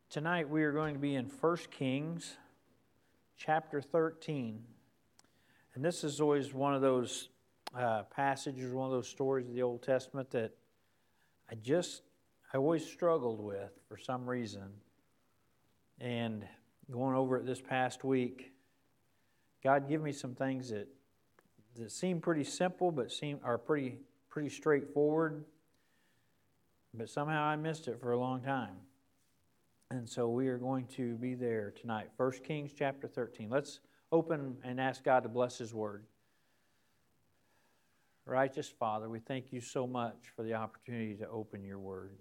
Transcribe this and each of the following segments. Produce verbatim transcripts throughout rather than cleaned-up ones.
Tonight we are going to be in First Kings chapter thirteen. And this is always one of those uh, passages, one of those stories of the Old Testament that I just, I always struggled with for some reason. And going over it this past week, God gave me some things that, that seem pretty simple, but seem are pretty pretty straightforward. But somehow I missed it for a long time. And so we are going to be there tonight. First Kings chapter thirteen. Let's open and ask God to bless His Word. Righteous Father, we thank You so much for the opportunity to open Your Word.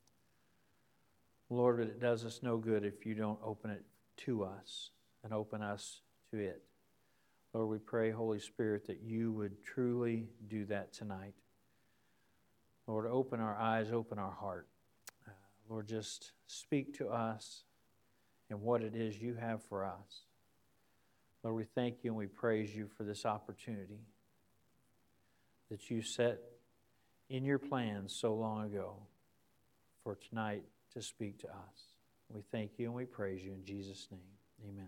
Lord, it does us no good if You don't open it to us and open us to it. Lord, we pray, Holy Spirit, that You would truly do that tonight. Lord, open our eyes, open our heart. Uh, Lord, just speak to us and what it is You have for us. Lord, we thank You and we praise You for this opportunity that You set in Your plans so long ago for tonight to speak to us. We thank You and we praise You in Jesus' name. Amen.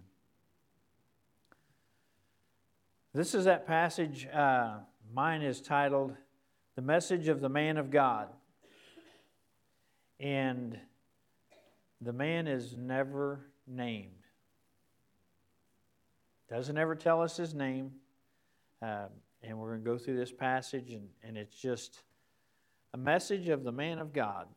This is that passage, uh, mine is titled, The Message of the Man of God. And the man is never named. Doesn't ever tell us his name. Uh, and we're going to go through this passage, and, and it's just a message of the man of God.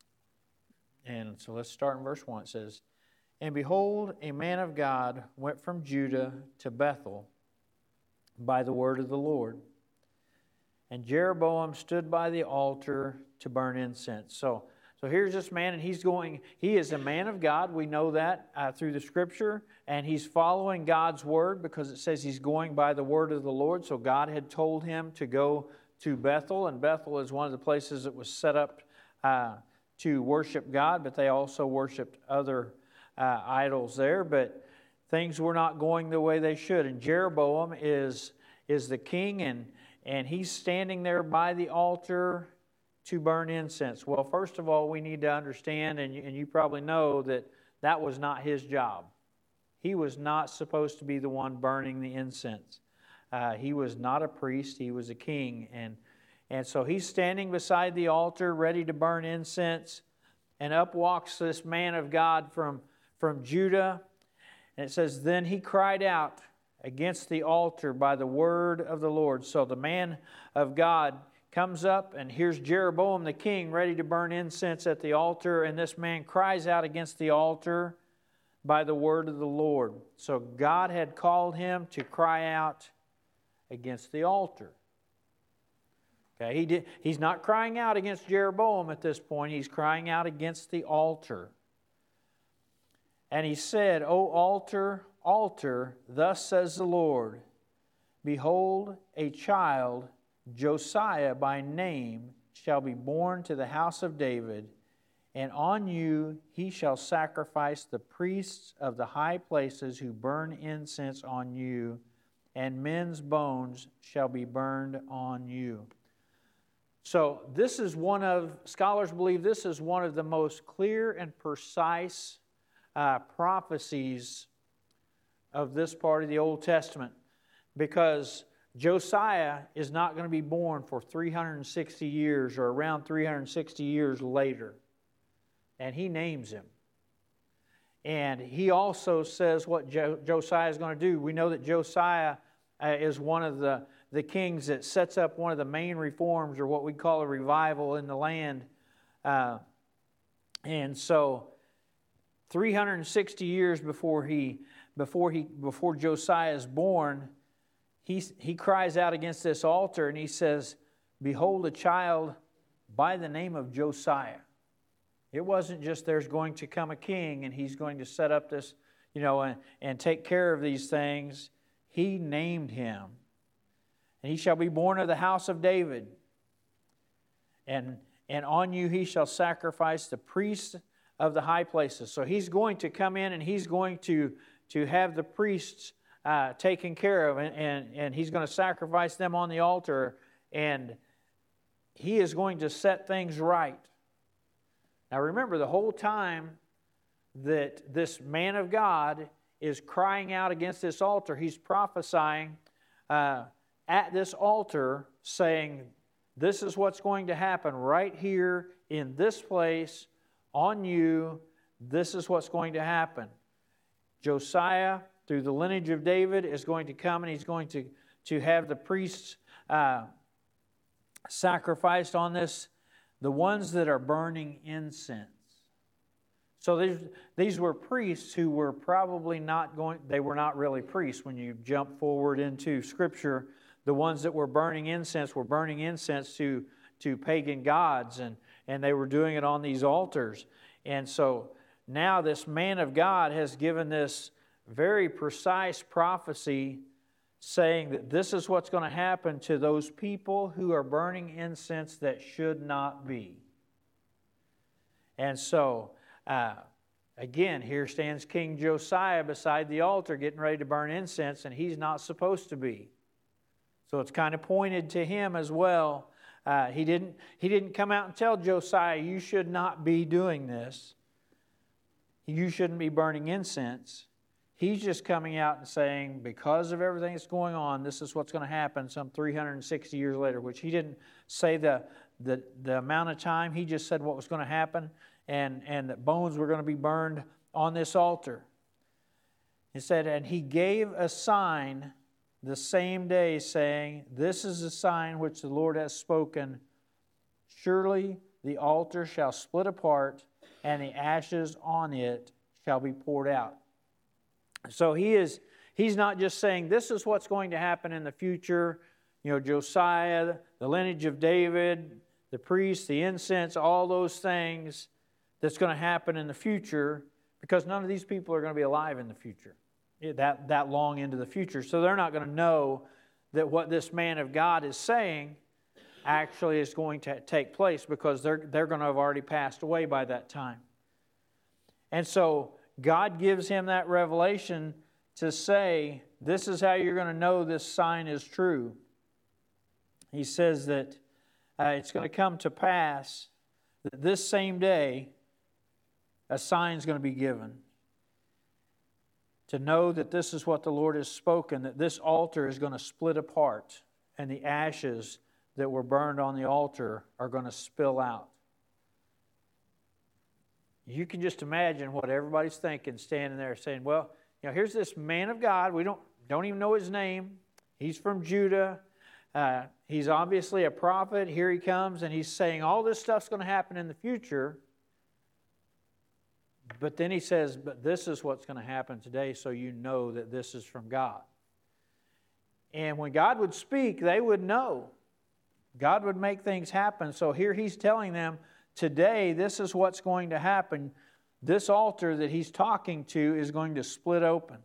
And so let's start in verse one. It says, And behold, a man of God went from Judah to Bethel by the word of the Lord. And Jeroboam stood by the altar to burn incense. So, so here's this man, and he's going, he is a man of God. We know that uh, through the Scripture. And he's following God's word because it says he's going by the word of the Lord. So God had told him to go to Bethel. And Bethel is one of the places that was set up uh, to worship God. But they also worshiped other uh, idols there. But things were not going the way they should. And Jeroboam is, is the king, and And he's standing there by the altar to burn incense. Well, first of all, we need to understand, and you, and you probably know, that that was not his job. He was not supposed to be the one burning the incense. Uh, he was not a priest. He was a king. And, and so he's standing beside the altar ready to burn incense. And up walks this man of God from, from Judah. And it says, Then he cried out against the altar by the word of the Lord. So the man of God comes up, and here's Jeroboam the king ready to burn incense at the altar, and this man cries out against the altar by the word of the Lord. So God had called him to cry out against the altar. Okay, he did, he's not crying out against Jeroboam at this point. He's crying out against the altar. And he said, O altar, altar, thus says the Lord, Behold, a child, Josiah by name, shall be born to the house of David, and on you he shall sacrifice the priests of the high places who burn incense on you, and men's bones shall be burned on you. So this is one of, scholars believe this is one of the most clear and precise uh, prophecies of this part of the Old Testament, because Josiah is not going to be born for three hundred sixty years or around three hundred sixty years later. And he names him. And he also says what jo- Josiah is going to do. We know that Josiah uh, is one of the, the kings that sets up one of the main reforms, or what we call a revival in the land. Uh, and so three hundred sixty years before he Before he, before Josiah is born, he, he cries out against this altar, and he says, Behold, a child by the name of Josiah. It wasn't just there's going to come a king and he's going to set up this, you know, and, and take care of these things. He named him. And he shall be born of the house of David. And, and on you he shall sacrifice the priests of the high places. So he's going to come in, and he's going to to have the priests uh, taken care of, and, and, and he's going to sacrifice them on the altar, and he is going to set things right. Now remember, the whole time that this man of God is crying out against this altar. He's prophesying uh, at this altar, saying, this is what's going to happen right here in this place on you. This is what's going to happen. Josiah, through the lineage of David, is going to come and he's going to, to have the priests uh, sacrificed on this, the ones that are burning incense. So these, these were priests who were probably not going, they were not really priests. When you jump forward into Scripture, the ones that were burning incense were burning incense to, to pagan gods, and, and they were doing it on these altars. And so now this man of God has given this very precise prophecy saying that this is what's going to happen to those people who are burning incense that should not be. And so, uh, again, here stands King Josiah beside the altar getting ready to burn incense, and he's not supposed to be. So it's kind of pointed to him as well. Uh, he didn't, he didn't come out and tell Josiah, you should not be doing this. You shouldn't be burning incense. He's just coming out and saying, because of everything that's going on, this is what's going to happen some three hundred sixty years later, which he didn't say the, the, the amount of time. He just said what was going to happen, and, and that bones were going to be burned on this altar. He said, and he gave a sign the same day, saying, this is a sign which the Lord has spoken. Surely the altar shall split apart, and the ashes on it shall be poured out. So he is, he's not just saying, this is what's going to happen in the future. You know, Josiah, the lineage of David, the priests, the incense, all those things that's going to happen in the future, because none of these people are going to be alive in the future, that, that long into the future. So they're not going to know that what this man of God is saying actually is going to take place, because they're, they're going to have already passed away by that time. And so God gives him that revelation to say, this is how you're going to know this sign is true. He says that uh, it's going to come to pass that this same day a sign is going to be given. To know that this is what the Lord has spoken, that this altar is going to split apart, and the ashes that were burned on the altar are going to spill out. You can just imagine what everybody's thinking, standing there saying, well, you know, here's this man of God. We don't, don't even know his name. He's from Judah. Uh, he's obviously a prophet. Here he comes, and he's saying all this stuff's going to happen in the future. But then he says, but this is what's going to happen today, so you know that this is from God. And when God would speak, they would know. God would make things happen. So here he's telling them, today, this is what's going to happen. This altar that he's talking to is going to split open.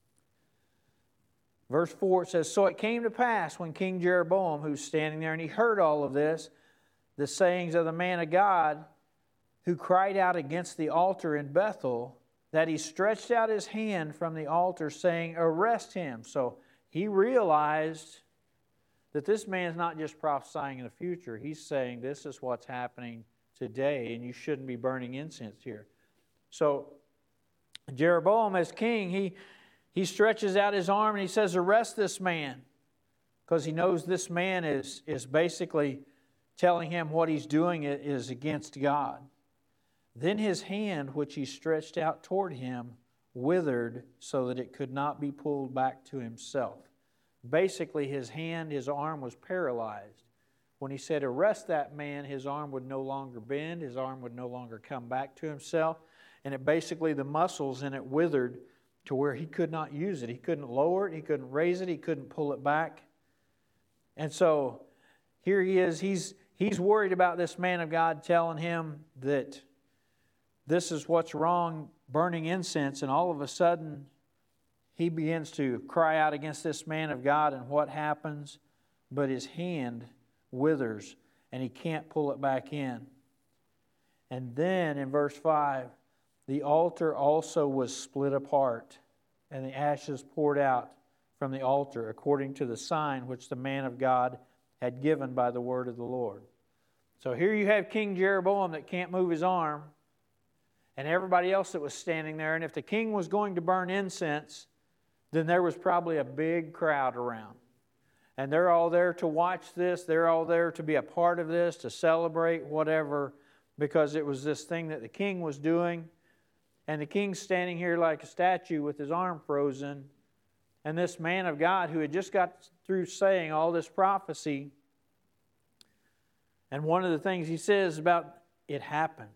Verse four, it says, so it came to pass when King Jeroboam, who's standing there, and he heard all of this, the sayings of the man of God, who cried out against the altar in Bethel, that he stretched out his hand from the altar, saying, arrest him. So he realized that this man's not just prophesying in the future. He's saying this is what's happening today, and you shouldn't be burning incense here. So Jeroboam, as king, he, he stretches out his arm and he says, arrest this man, because he knows this man is, is basically telling him what he's doing is against God. Then his hand, which he stretched out toward him, withered so that it could not be pulled back to himself. Basically, his hand, his arm was paralyzed. When he said, arrest that man, his arm would no longer bend, his arm would no longer come back to himself, and it basically, the muscles in it withered to where he could not use it. He couldn't lower it, he couldn't raise it, he couldn't pull it back. And so, here he is, he's, he's worried about this man of God telling him that this is what's wrong, burning incense, and all of a sudden, he begins to cry out against this man of God, and what happens? But his hand withers, and he can't pull it back in. And then in verse five, the altar also was split apart, and the ashes poured out from the altar, according to the sign which the man of God had given by the word of the Lord. So here you have King Jeroboam that can't move his arm, and everybody else that was standing there. And if the king was going to burn incense, then there was probably a big crowd around. And they're all there to watch this. They're all there to be a part of this, to celebrate, whatever, because it was this thing that the king was doing. And the king's standing here like a statue with his arm frozen. And this man of God who had just got through saying all this prophecy, and one of the things he says about it happens.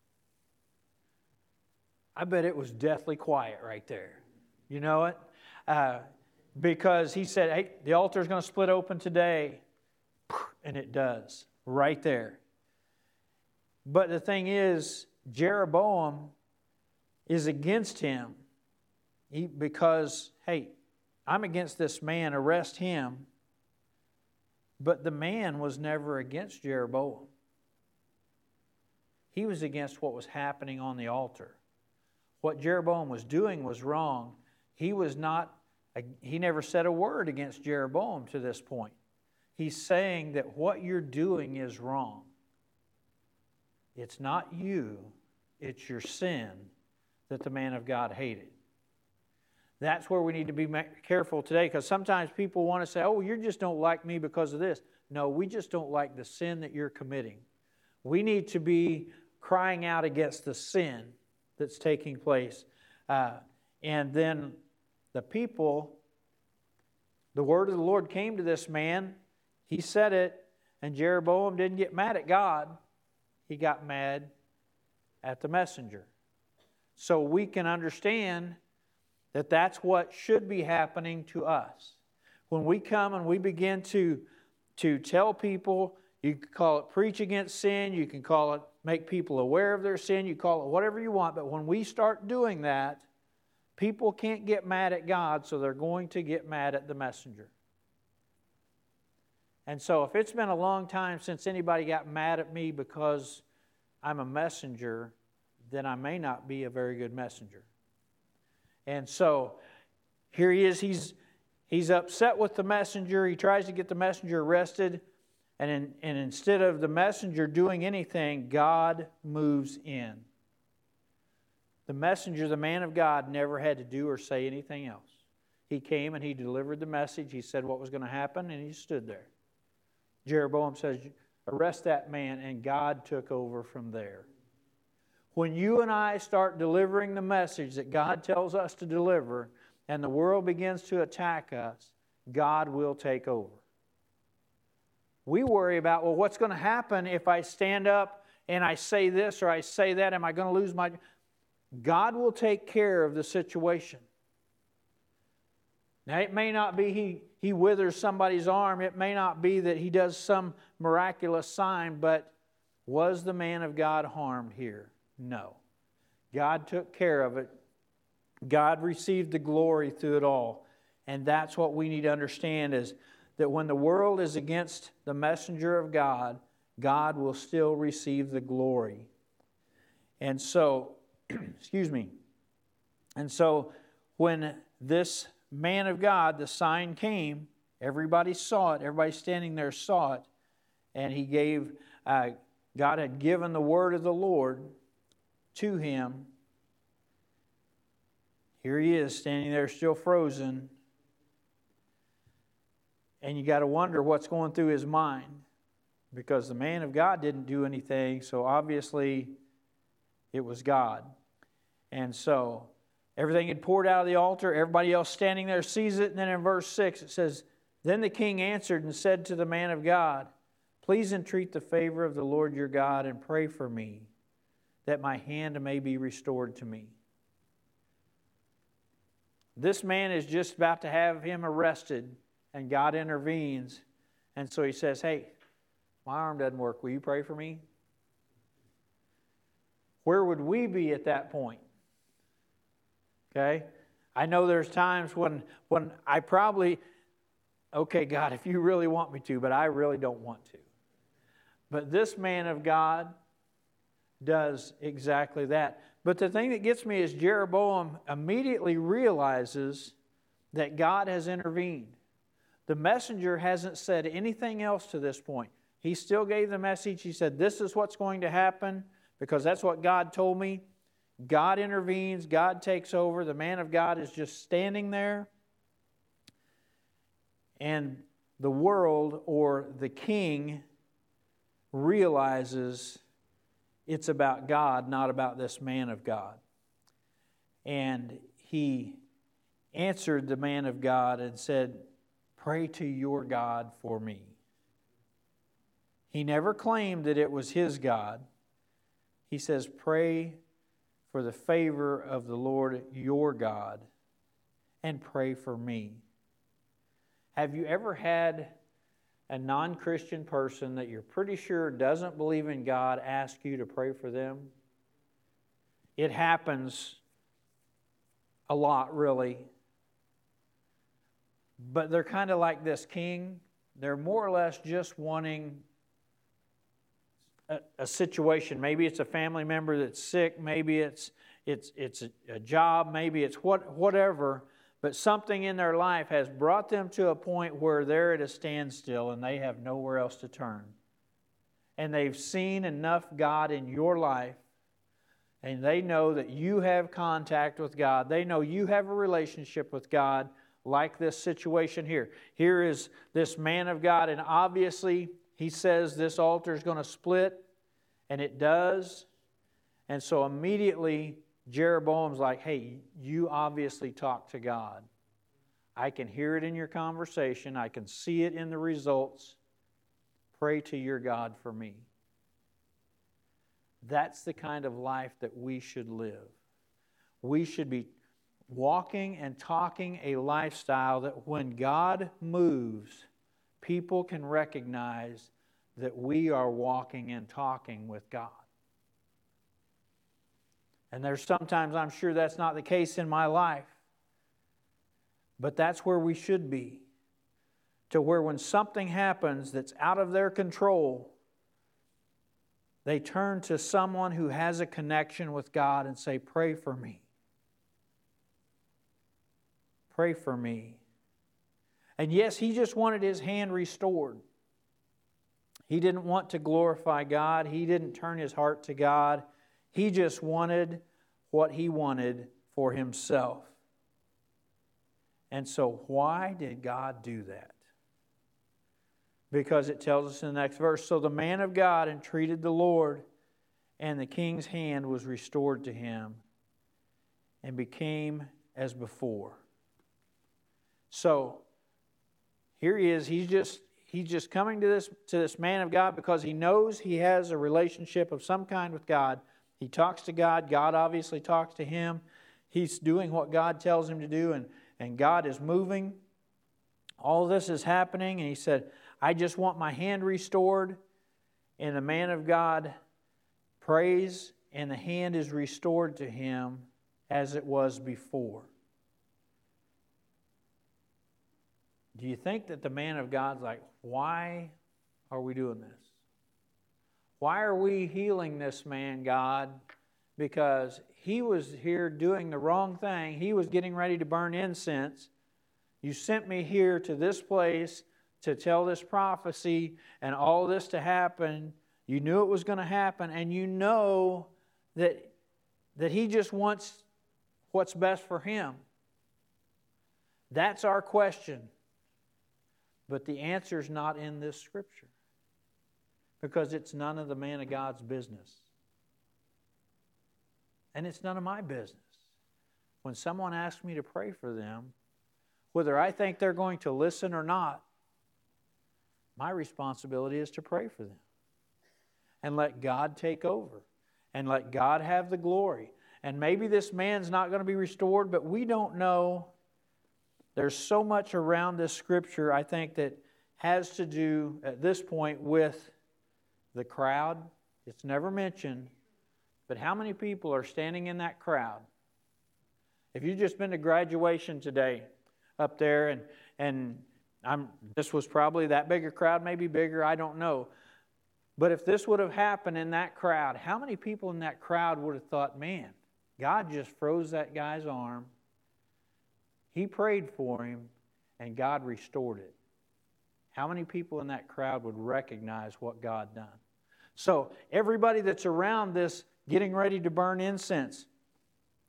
I bet it was deathly quiet right there. You know it? Uh, because he said, hey, the altar's going to split open today. And it does, right there. But the thing is, Jeroboam is against him. He, because, hey, I'm against this man, arrest him. But the man was never against Jeroboam. He was against what was happening on the altar. What Jeroboam was doing was wrong. He was not, he never said a word against Jeroboam to this point. He's saying that what you're doing is wrong. It's not you, it's your sin that the man of God hated. That's where we need to be careful today, because sometimes people want to say, oh, you just don't like me because of this. No, we just don't like the sin that you're committing. We need to be crying out against the sin that's taking place. Uh, and then the people, the word of the Lord came to this man. He said it, and Jeroboam didn't get mad at God. He got mad at the messenger. So we can understand that that's what should be happening to us. When we come and we begin to, to tell people, you can call it preach against sin, you can call it make people aware of their sin, you call it whatever you want, but when we start doing that, people can't get mad at God, so they're going to get mad at the messenger. And so if it's been a long time since anybody got mad at me because I'm a messenger, then I may not be a very good messenger. And so here he is, he's, he's upset with the messenger. He tries to get the messenger arrested. And, in, and instead of the messenger doing anything, God moves in. The messenger, the man of God, never had to do or say anything else. He came and he delivered the message. He said what was going to happen, and he stood there. Jeroboam says, arrest that man, and God took over from there. When you and I start delivering the message that God tells us to deliver, and the world begins to attack us, God will take over. We worry about, well, what's going to happen if I stand up and I say this or I say that? Am I going to lose my... God will take care of the situation. Now, it may not be he, he withers somebody's arm. It may not be that he does some miraculous sign, but was the man of God harmed here? No. God took care of it. God received the glory through it all. And that's what we need to understand, is that when the world is against the messenger of God, God will still receive the glory. And so, excuse me, and so when this man of God, the sign came, everybody saw it, everybody standing there saw it, and he gave, uh, God had given the word of the Lord to him. Here he is standing there still frozen. And you got to wonder what's going through his mind, because the man of God didn't do anything, so obviously it was God. And so everything had poured out of the altar. Everybody else standing there sees it. And then in verse six it says, then the king answered and said to the man of God, please entreat the favor of the Lord your God and pray for me, that my hand may be restored to me. This man is just about to have him arrested, and God intervenes. And so he says, hey, my arm doesn't work. Will you pray for me? Where would we be at that point? Okay? I know there's times when, when I probably, okay, God, if you really want me to, but I really don't want to. But this man of God does exactly that. But the thing that gets me is Jeroboam immediately realizes that God has intervened. The messenger hasn't said anything else to this point. He still gave the message. He said, this is what's going to happen because that's what God told me. God intervenes, God takes over. The man of God is just standing there. And the world or the king realizes it's about God, not about this man of God. And he answered the man of God and said, "Pray to your God for me." He never claimed that it was his God. He says, "Pray for the favor of the Lord your God and pray for me." Have you ever had a non-Christian person that you're pretty sure doesn't believe in God ask you to pray for them? It happens a lot, really. But they're kind of like this king. They're more or less just wanting a, a situation. Maybe it's a family member that's sick. Maybe it's it's it's a, a job. Maybe it's what whatever. But something in their life has brought them to a point where they're at a standstill and they have nowhere else to turn. And they've seen enough God in your life, and they know that you have contact with God. They know you have a relationship with God, like this situation here. Here is this man of God, and obviously he says this altar is going to split, and it does. And so immediately Jeroboam's like, "Hey, you obviously talk to God. I can hear it in your conversation. I can see it in the results. Pray to your God for me." That's the kind of life that we should live. We should be walking and talking a lifestyle that when God moves, people can recognize that we are walking and talking with God. And there's sometimes, I'm sure that's not the case in my life. But that's where we should be. To where when something happens that's out of their control, they turn to someone who has a connection with God and say, "Pray for me. Pray for me." And yes, he just wanted his hand restored. He didn't want to glorify God. He didn't turn his heart to God. He just wanted what he wanted for himself. And so why did God do that? Because it tells us in the next verse, "So the man of God entreated the Lord, and the king's hand was restored to him, and became as before." So here he is. He's just he's just coming to this to this man of God because he knows he has a relationship of some kind with God. He talks to God. God obviously talks to him. He's doing what God tells him to do, and, and God is moving. All this is happening, and he said, "I just want my hand restored." And the man of God prays, and the hand is restored to him as it was before. Do you think that the man of God's like, "Why are we doing this? Why are we healing this man, God? Because he was here doing the wrong thing. He was getting ready to burn incense. You sent me here to this place to tell this prophecy and all this to happen. You knew it was going to happen, and you know that, that he just wants what's best for him." That's our question. But the answer is not in this scripture, because it's none of the man of God's business. And it's none of my business. When someone asks me to pray for them, whether I think they're going to listen or not, my responsibility is to pray for them. And let God take over. And let God have the glory. And maybe this man's not going to be restored, but we don't know. There's so much around this scripture, I think, that has to do, at this point, with the crowd. It's never mentioned. But how many people are standing in that crowd? If you've just been to graduation today up there, and and I'm this was probably that big a crowd, maybe bigger, I don't know. But if this would have happened in that crowd, how many people in that crowd would have thought, "Man, God just froze that guy's arm. He prayed for him, and God restored it." How many people in that crowd would recognize what God done? So everybody that's around this getting ready to burn incense,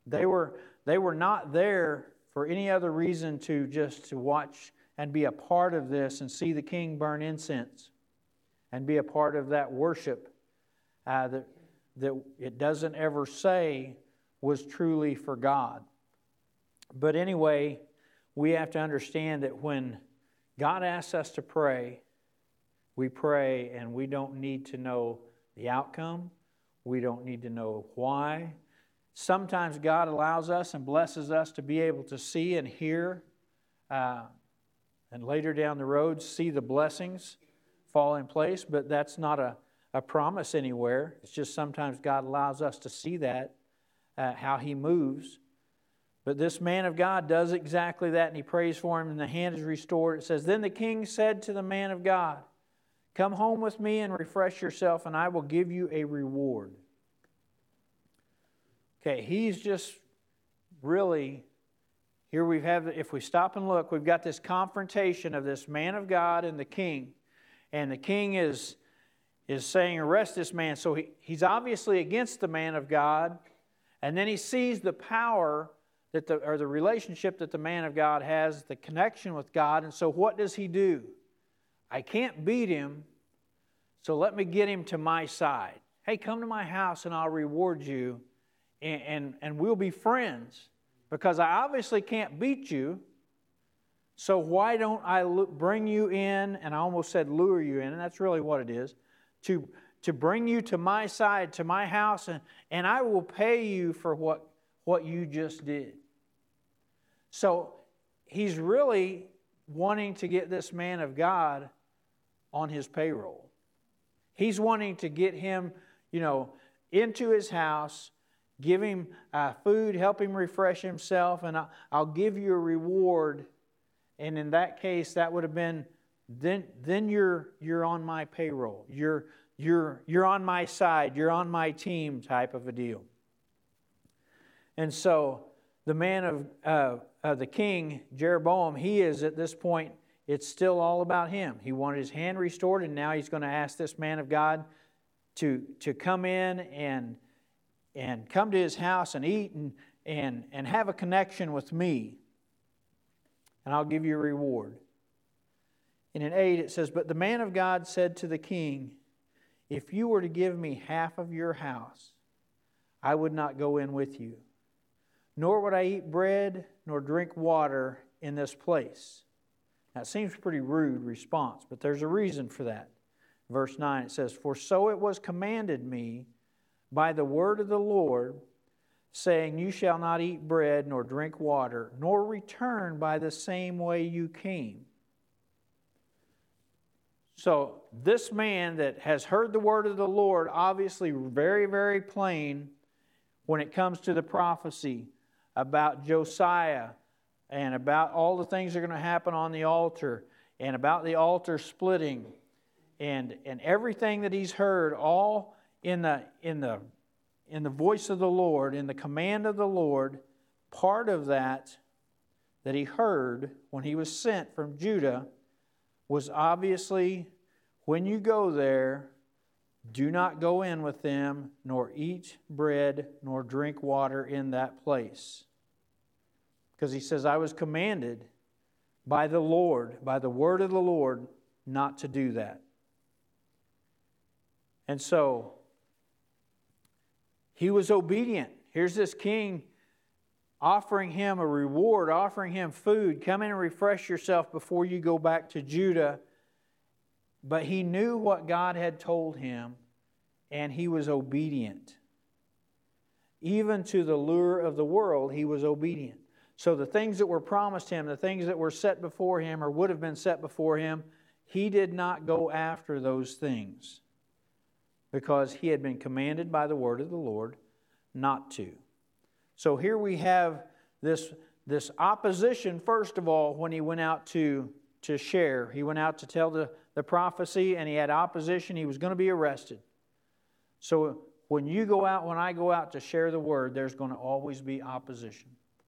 They were, they were not there for any other reason to just to watch and be a part of this and see the king burn incense and be a part of that worship uh, that, that it doesn't ever say was truly for God. But anyway, we have to understand that when God asks us to pray, we pray, and we don't need to know the outcome. We don't need to know why. Sometimes God allows us and blesses us to be able to see and hear, uh, and later down the road see the blessings fall in place, but that's not a, a promise anywhere. It's just sometimes God allows us to see that, uh, how He moves. But this man of God does exactly that, and he prays for him, and the hand is restored. It says, "Then the king said to the man of God, 'Come home with me and refresh yourself, and I will give you a reward.'" Okay, he's just really, here we have, if we stop and look, we've got this confrontation of this man of God and the king. And the king is, is saying, "Arrest this man." So he, he's obviously against the man of God. And then he sees the power that the, or the relationship that the man of God has, the connection with God. And so what does he do? I can't beat him, so let me get him to my side. Hey, come to my house and I'll reward you, and, and, and we'll be friends, because I obviously can't beat you. So why don't I bring you in, and I almost said lure you in, and that's really what it is, to, to bring you to my side, to my house, and, and I will pay you for what, what you just did. So he's really wanting to get this man of God on his payroll. He's wanting to get him, you know, into his house, give him uh, food, help him refresh himself, and I'll, I'll give you a reward. And in that case, that would have been, then, then you're you're on my payroll. You're you're you're on my side. You're on my team, type of a deal. And so the man of uh, uh, the king Jeroboam, he is at this point, it's still all about him. He wanted his hand restored, and now he's going to ask this man of God to to come in and and come to his house and eat and and and have a connection with me, and I'll give you a reward. And in eight it says, "But the man of God said to the king, 'If you were to give me half of your house, I would not go in with you, nor would I eat bread nor drink water in this place.'" Now it seems a pretty rude response, but there's a reason for that. Verse nine, it says, "For so it was commanded me by the word of the Lord, saying, you shall not eat bread nor drink water, nor return by the same way you came." So this man that has heard the word of the Lord, obviously very, very plain when it comes to the prophecy about Josiah and about all the things that are going to happen on the altar and about the altar splitting and, and everything that he's heard, all in the, in the, in the voice of the Lord, in the command of the Lord. Part of that that he heard when he was sent from Judah was obviously, when you go there, do not go in with them, nor eat bread, nor drink water in that place. Because he says, I was commanded by the Lord, by the word of the Lord, not to do that. And so, he was obedient. Here's this king offering him a reward, offering him food. Come in and refresh yourself before you go back to Judah. But he knew what God had told him, and he was obedient. Even to the lure of the world, he was obedient. So the things that were promised him, the things that were set before him or would have been set before him, he did not go after those things because he had been commanded by the word of the Lord not to. So here we have this, this opposition, first of all, when he went out to, to share. He went out to tell the, the prophecy, and he had opposition. He was going to be arrested. So when you go out, when I go out to share the word, there's going to always be opposition.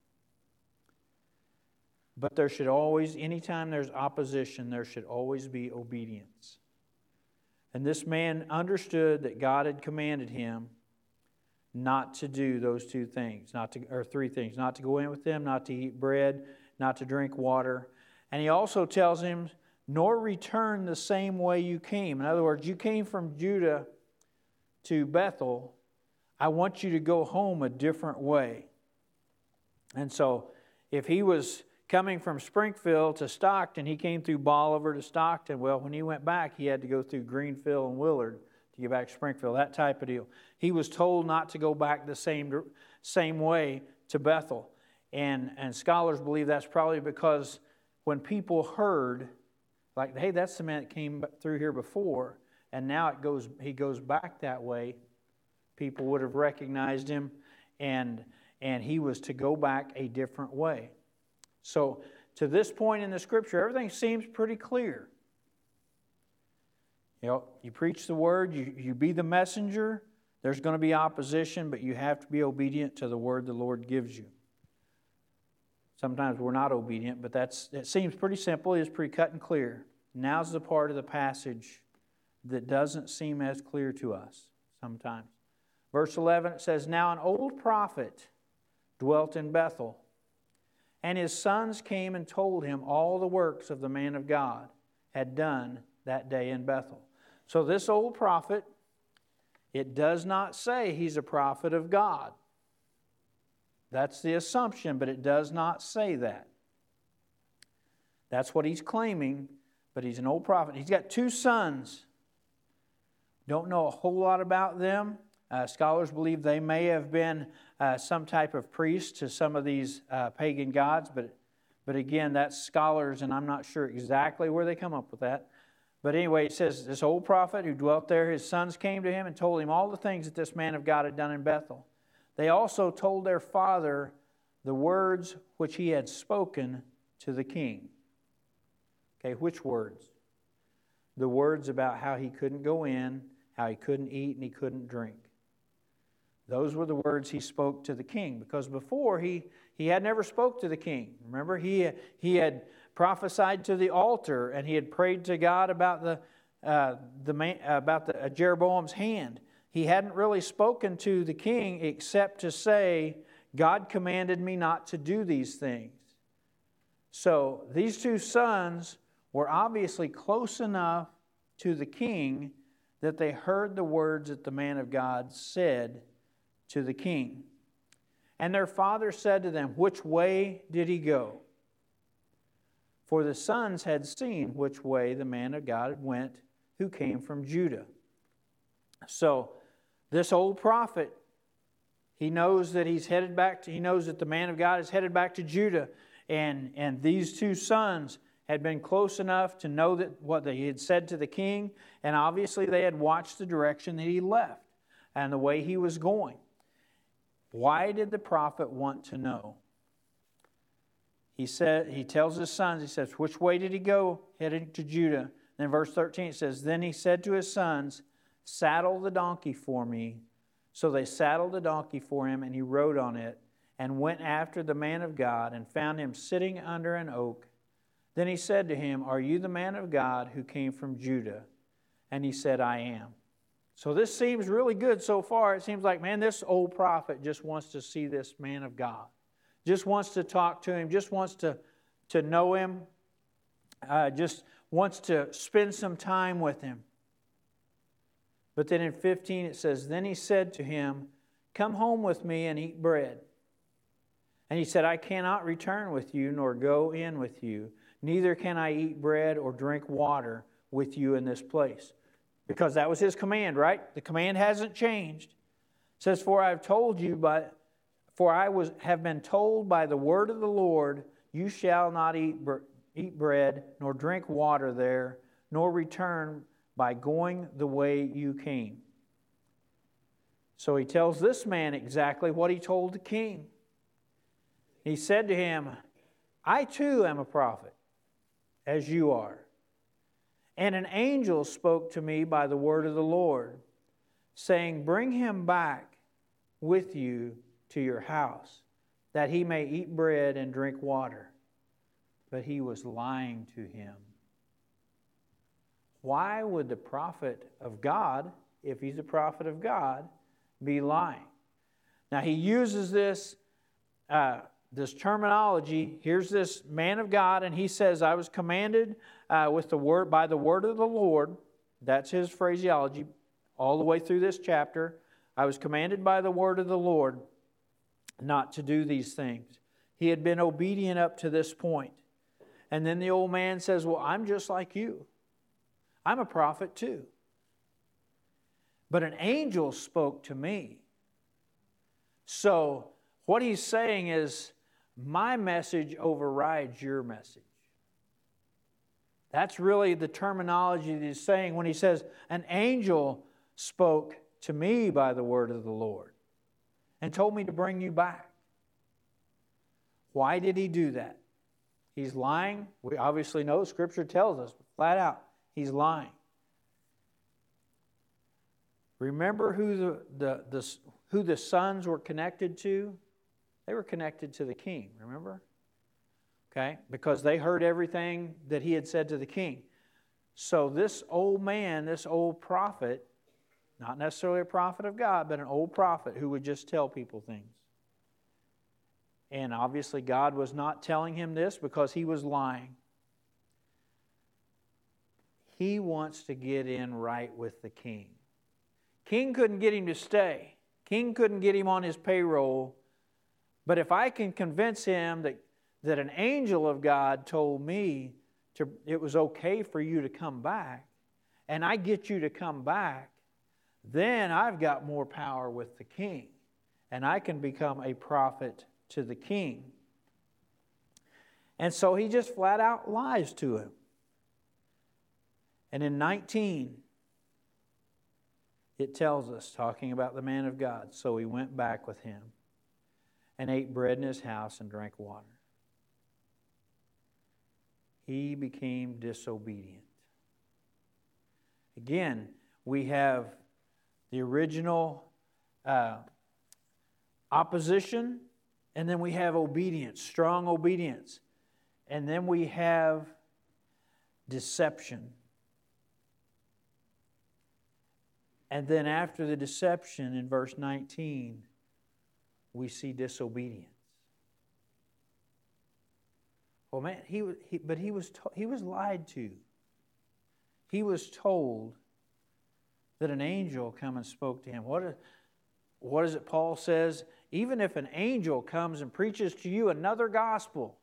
But there should always, anytime there's opposition, there should always be obedience. And this man understood that God had commanded him not to do those two things, not to, or three things, not to go in with them, not to eat bread, not to drink water. And he also tells him, nor return the same way you came. In other words, you came from Judah to Bethel. I want you to go home a different way. And so if he was coming from Springfield to Stockton, he came through Bolivar to Stockton. Well, when he went back, he had to go through Greenfield and Willard to get back to Springfield, that type of deal. He was told not to go back the same, same way to Bethel. And, and scholars believe that's probably because when people heard, like, hey, that's the man that came through here before, and now it goes, he goes back that way, people would have recognized him, and, and he was to go back a different way. So, to this point in the Scripture, everything seems pretty clear. You know, you preach the word, you, you be the messenger, there's going to be opposition, but you have to be obedient to the word the Lord gives you. Sometimes we're not obedient, but that's it seems pretty simple, it's pretty cut and clear. Now's the part of the passage that doesn't seem as clear to us sometimes. Verse eleven, it says, now an old prophet dwelt in Bethel, and his sons came and told him all the works of the man of God had done that day in Bethel. So this old prophet, it does not say he's a prophet of God. That's the assumption, but it does not say that. That's what he's claiming, but he's an old prophet. He's got two sons. Don't know a whole lot about them. Uh, scholars believe they may have been uh, some type of priest to some of these uh, pagan gods, but, but again, that's scholars, and I'm not sure exactly where they come up with that. But anyway, it says, this old prophet who dwelt there, his sons came to him and told him all the things that this man of God had done in Bethel. They also told their father the words which he had spoken to the king. Okay, which words? The words about how he couldn't go in, how he couldn't eat, and he couldn't drink. Those were the words he spoke to the king, because before he, he had never spoke to the king. Remember, he, he had prophesied to the altar, and he had prayed to God about the, uh, the man, about the, uh, Jeroboam's hand. He hadn't really spoken to the king except to say, God commanded me not to do these things. So these two sons were obviously close enough to the king that they heard the words that the man of God said to the king. And their father said to them, which way did he go? For the sons had seen which way the man of God went who came from Judah. So this old prophet, he knows that he's headed back to, he knows that the man of God is headed back to Judah. And, and these two sons had been close enough to know that what he had said to the king, and obviously they had watched the direction that he left and the way he was going. Why did the prophet want to know? He said, he tells his sons, he says, which way did he go heading to Judah? Then verse thirteen it says, then he said to his sons, saddle the donkey for me. So they saddled the donkey for him, and he rode on it, and went after the man of God, and found him sitting under an oak. Then he said to him, are you the man of God who came from Judah? And he said, I am. So this seems really good so far. It seems like, man, this old prophet just wants to see this man of God. Just wants to talk to him. Just wants to, to know him. Uh, just wants to spend some time with him. But then in fifteen it says, then he said to him, come home with me and eat bread. And he said, I cannot return with you, nor go in with you. Neither can I eat bread or drink water with you in this place. Because that was his command, right? The command hasn't changed. It says, for I have told you, but for I was have been told by the word of the Lord, you shall not eat, bre- eat bread, nor drink water there, nor return by going the way you came. So he tells this man exactly what he told the king. He said to him, I too am a prophet, as you are. And an angel spoke to me by the word of the Lord, saying, bring him back with you to your house, that he may eat bread and drink water. But he was lying to him. Why would the prophet of God, if he's a prophet of God, be lying? Now he uses this, uh, this terminology. Here's this man of God, and he says, I was commanded uh, with the word by the word of the Lord. That's his phraseology all the way through this chapter. I was commanded by the word of the Lord not to do these things. He had been obedient up to this point. And then the old man says, well, I'm just like you. I'm a prophet too. But an angel spoke to me. So what he's saying is, my message overrides your message. That's really the terminology that he's saying when he says, an angel spoke to me by the word of the Lord and told me to bring you back. Why did he do that? He's lying. We obviously know Scripture tells us flat out he's lying. Remember who the, the, the, who the sons were connected to? They were connected to the king, remember? Okay, because they heard everything that he had said to the king. So this old man, this old prophet, not necessarily a prophet of God, but an old prophet who would just tell people things. And obviously God was not telling him this because he was lying. He wants to get in right with the king. King couldn't get him to stay. King couldn't get him on his payroll. But if I can convince him that, that an angel of God told me to, it was okay for you to come back, and I get you to come back, then I've got more power with the king, and I can become a prophet to the king. And so he just flat out lies to him. And in nineteen, it tells us, talking about the man of God, so he went back with him and ate bread in his house and drank water. He became disobedient. Again, we have the original uh, opposition, and then we have obedience, strong obedience. And then we have deception. And then after the deception in verse nineteen, we see disobedience. Well, man, he, he but he was to, he was lied to. He was told that an angel come and spoke to him. What, what is it Paul says? Even if an angel comes and preaches to you another gospel,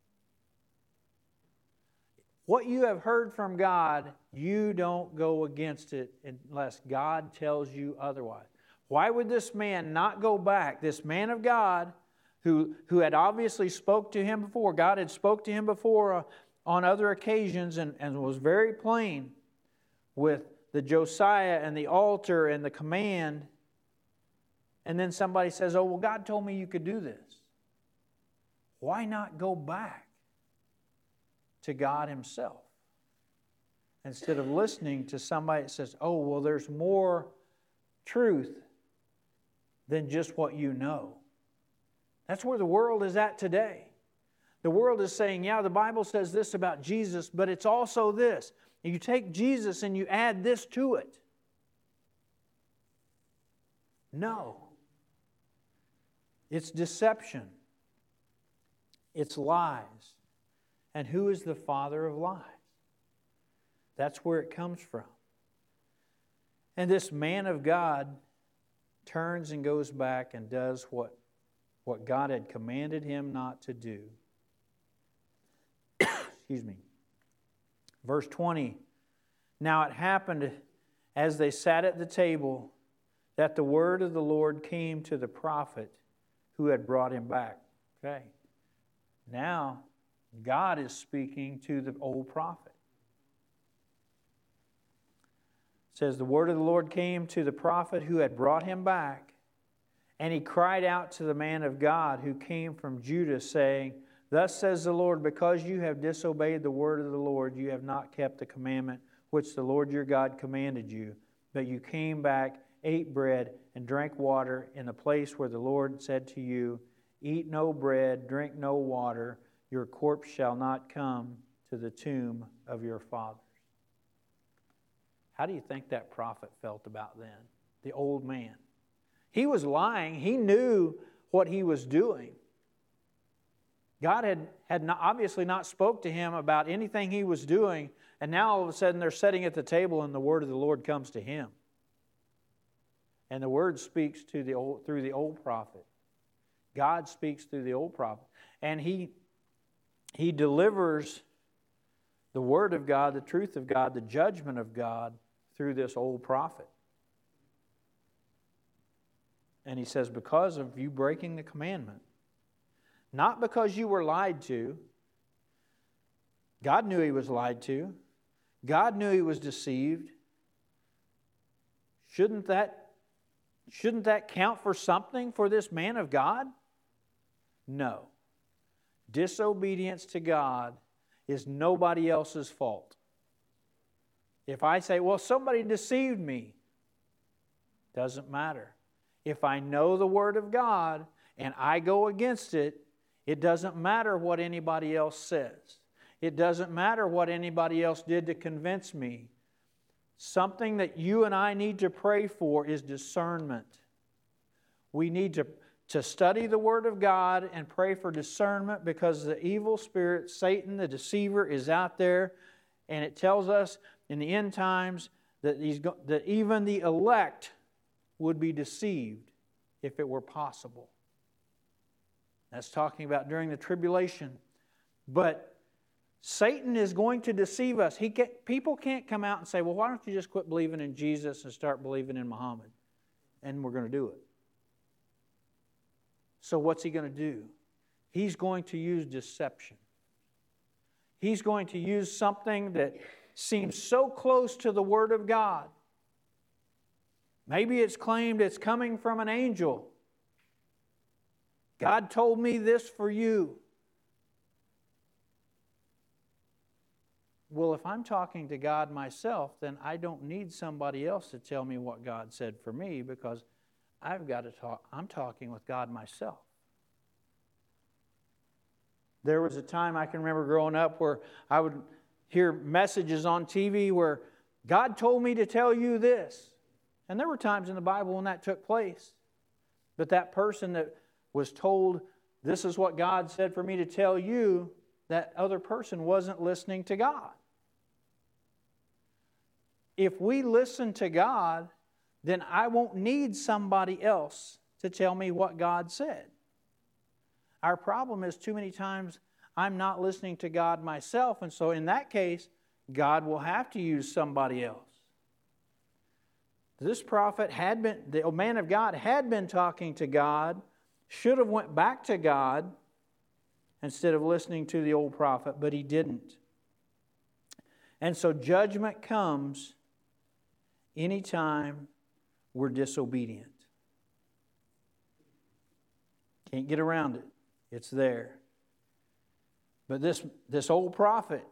what you have heard from God, you don't go against it unless God tells you otherwise. Why would this man not go back? This man of God who, who had obviously spoke to him before. God had spoke to him before uh, on other occasions and, and was very plain with the Josiah and the altar and the command. And then somebody says, oh, well, God told me you could do this. Why not go back to God Himself instead of listening to somebody that says, oh, well, there's more truth than just what you know. That's where the world is at today. The world is saying, yeah, the Bible says this about Jesus, but it's also this. You take Jesus and you add this to it. No. It's deception. It's lies. And who is the father of lies? That's where it comes from. And this man of God turns and goes back and does what, what God had commanded him not to do. Excuse me. Verse twenty. Now it happened as they sat at the table that the word of the Lord came to the prophet who had brought him back. Okay. Now God is speaking to the old prophet. It says, the word of the Lord came to the prophet who had brought him back, and he cried out to the man of God who came from Judah, saying, thus says the Lord, because you have disobeyed the word of the Lord, you have not kept the commandment which the Lord your God commanded you, but you came back, ate bread, and drank water in the place where the Lord said to you, eat no bread, drink no water, your corpse shall not come to the tomb of your fathers. How do you think that prophet felt about then? The old man. He was lying. He knew what he was doing. God had, had not, obviously not spoke to him about anything he was doing, and now all of a sudden they're sitting at the table and the word of the Lord comes to him. And the word speaks to the old, through the old prophet. God speaks through the old prophet. And he, he delivers the word of God, the truth of God, the judgment of God through this old prophet. And he says, because of you breaking the commandment, not because you were lied to. God knew he was lied to. God knew he was deceived. Shouldn't that, shouldn't that count for something for this man of God? No. Disobedience to God is nobody else's fault. If I say, well, somebody deceived me, doesn't matter. If I know the Word of God and I go against it, it doesn't matter what anybody else says. It doesn't matter what anybody else did to convince me. Something that you and I need to pray for is discernment. We need to, to study the Word of God and pray for discernment, because the evil spirit, Satan, the deceiver, is out there. And it tells us in the end times that, he's go, that even the elect would be deceived if it were possible. That's talking about during the tribulation. But Satan is going to deceive us. He can, people can't come out and say, well, why don't you just quit believing in Jesus and start believing in Muhammad? And we're going to do it. So what's he going to do? He's going to use deception. He's going to use something that seems so close to the Word of God. Maybe it's claimed it's coming from an angel. God told me this for you. Well, if I'm talking to God myself, then I don't need somebody else to tell me what God said for me, because I've got to talk. I'm talking with God myself. There was a time I can remember growing up where I would hear messages on T V where God told me to tell you this. And there were times in the Bible when that took place. But that person that was told, this is what God said for me to tell you, that other person wasn't listening to God. If we listen to God, then I won't need somebody else to tell me what God said. Our problem is too many times I'm not listening to God myself, and so in that case, God will have to use somebody else. This prophet had been, the man of God had been talking to God, should have went back to God instead of listening to the old prophet, but he didn't. And so judgment comes anytime we're disobedient. Can't get around it. It's there. But this, this old prophet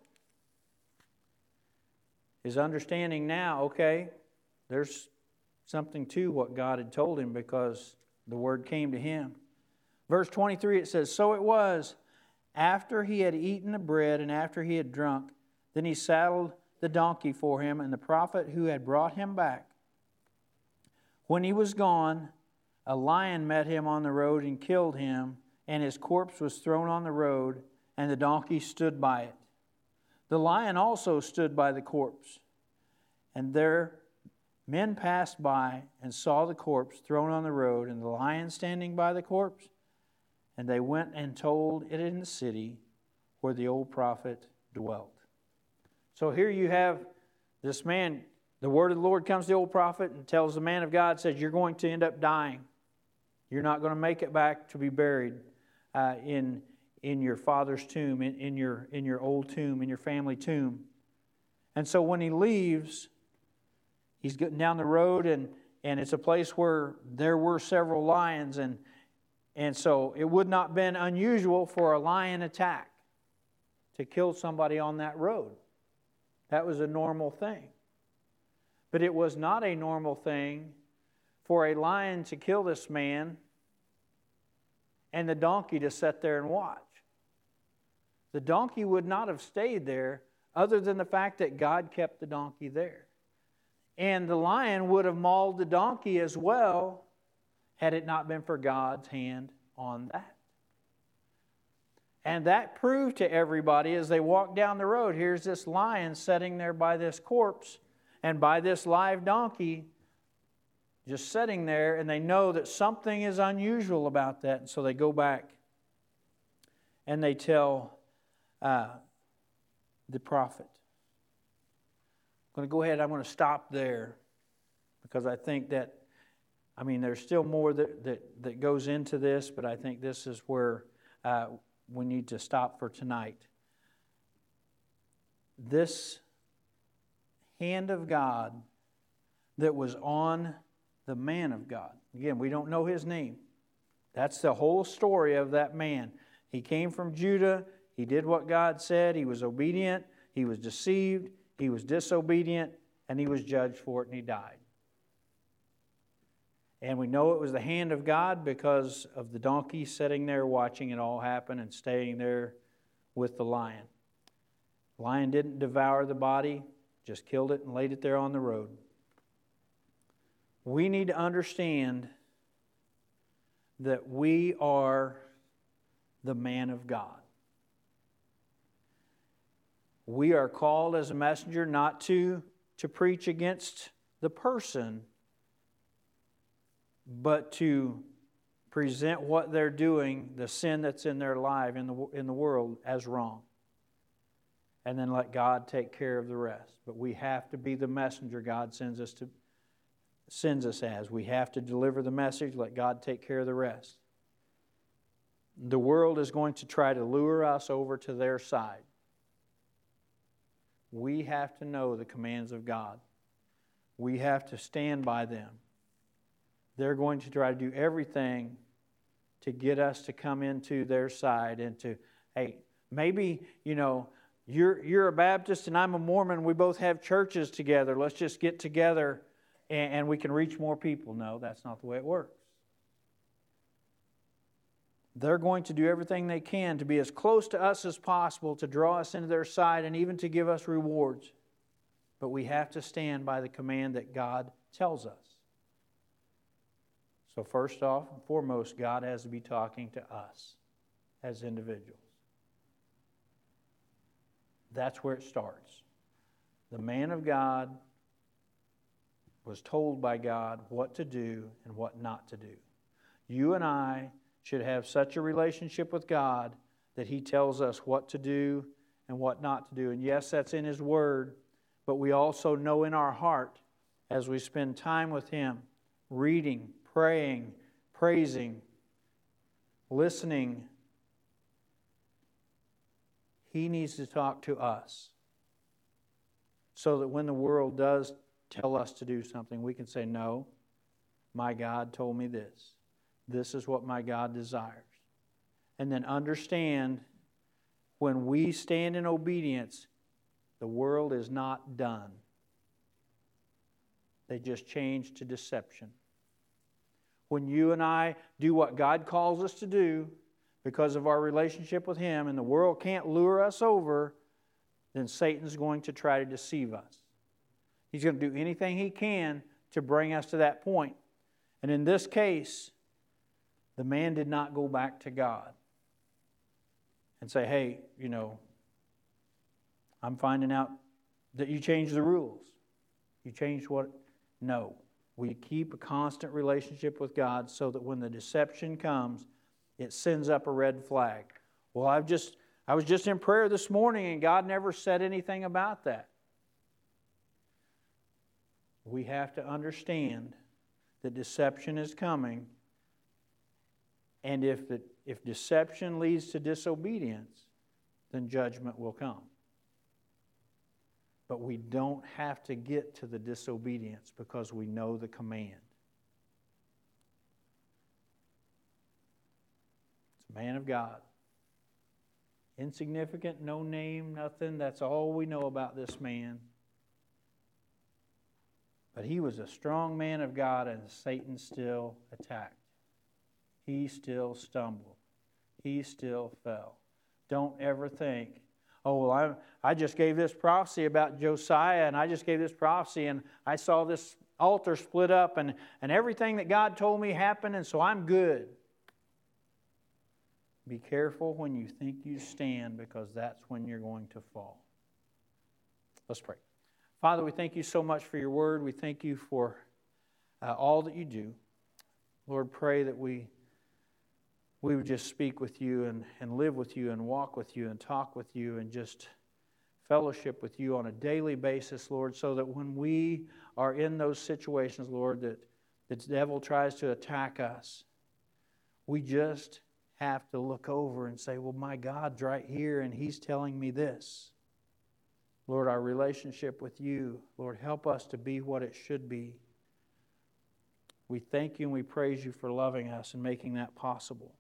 is understanding now, okay, there's something to what God had told him, because the word came to him. Verse twenty-three, it says, so it was, after he had eaten the bread and after he had drunk, then he saddled the donkey for him, and the prophet who had brought him back. When he was gone, a lion met him on the road and killed him, and his corpse was thrown on the road, and the donkey stood by it. The lion also stood by the corpse, and there men passed by and saw the corpse thrown on the road, and the lion standing by the corpse. And they went and told it in the city where the old prophet dwelt. So here you have this man, the word of the Lord comes to the old prophet and tells the man of God, says, you're going to end up dying. You're not going to make it back to be buried uh, in, in your father's tomb, in, in, your, in your old tomb, in your family tomb. And so when he leaves, he's getting down the road, and, and it's a place where there were several lions, and And so it would not have been unusual for a lion attack to kill somebody on that road. That was a normal thing. But it was not a normal thing for a lion to kill this man and the donkey to sit there and watch. The donkey would not have stayed there other than the fact that God kept the donkey there. And the lion would have mauled the donkey as well had it not been for God's hand on that. And that proved to everybody as they walked down the road, here's this lion sitting there by this corpse and by this live donkey just sitting there, and they know that something is unusual about that. And so they go back and they tell uh, the prophet. I'm going to go ahead, I'm going to stop there because I think that, I mean, there's still more that, that, that goes into this, but I think this is where uh, we need to stop for tonight. This hand of God that was on the man of God. Again, we don't know his name. That's the whole story of that man. He came from Judah. He did what God said. He was obedient. He was deceived. He was disobedient. And he was judged for it, and he died. And we know it was the hand of God because of the donkey sitting there watching it all happen and staying there with the lion. The lion didn't devour the body, just killed it and laid it there on the road. We need to understand that we are the man of God. We are called as a messenger not to, to preach against the person, but to present what they're doing, the sin that's in their life, in the, in the world, as wrong. And then let God take care of the rest. But we have to be the messenger God sends us to sends us as. We have to deliver the message, let God take care of the rest. The world is going to try to lure us over to their side. We have to know the commands of God. We have to stand by them. They're going to try to do everything to get us to come into their side and to, hey, maybe, you know, you're, you're a Baptist and I'm a Mormon. We both have churches together. Let's just get together and, and we can reach more people. No, that's not the way it works. They're going to do everything they can to be as close to us as possible, to draw us into their side and even to give us rewards. But we have to stand by the command that God tells us. So first off and foremost, God has to be talking to us as individuals. That's where it starts. The man of God was told by God what to do and what not to do. You and I should have such a relationship with God that He tells us what to do and what not to do. And yes, that's in His Word, but we also know in our heart as we spend time with Him, reading, praying, praising, listening, He needs to talk to us so that when the world does tell us to do something, we can say, no, my God told me this. This is what my God desires. And then understand when we stand in obedience, the world is not done. They just change to deception. When you and I do what God calls us to do because of our relationship with Him and the world can't lure us over, then Satan's going to try to deceive us. He's going to do anything he can to bring us to that point. And in this case, the man did not go back to God and say, hey, you know, I'm finding out that you changed the rules. You changed what? No. We keep a constant relationship with God so that when the deception comes, it sends up a red flag. Well, I've just, I was just in prayer this morning and God never said anything about that. We have to understand that deception is coming. And if it, if deception leads to disobedience, then judgment will come. But we don't have to get to the disobedience because we know the command. It's a man of God. Insignificant, no name, nothing. That's all we know about this man. But he was a strong man of God, and Satan still attacked. He still stumbled. He still fell. Don't ever think, oh, well, I, I just gave this prophecy about Josiah, and I just gave this prophecy, and I saw this altar split up and, and everything that God told me happened, and so I'm good. Be careful when you think you stand, because that's when you're going to fall. Let's pray. Father, we thank you so much for your word. We thank you for uh, all that you do. Lord, pray that we we would just speak with you and, and live with you and walk with you and talk with you and just fellowship with you on a daily basis, Lord, so that when we are in those situations, Lord, that the devil tries to attack us, we just have to look over and say, well, my God's right here and He's telling me this. Lord, our relationship with you, Lord, help us to be what it should be. We thank you and we praise you for loving us and making that possible.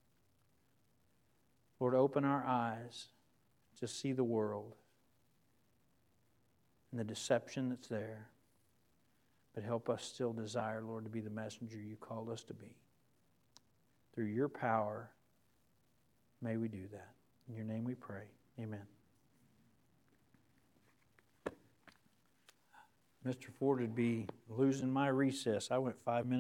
Lord, open our eyes to see the world and the deception that's there. But help us still desire, Lord, to be the messenger you called us to be. Through your power, may we do that. In your name we pray. Amen. Mister Ford would be losing my recess. I went five minutes.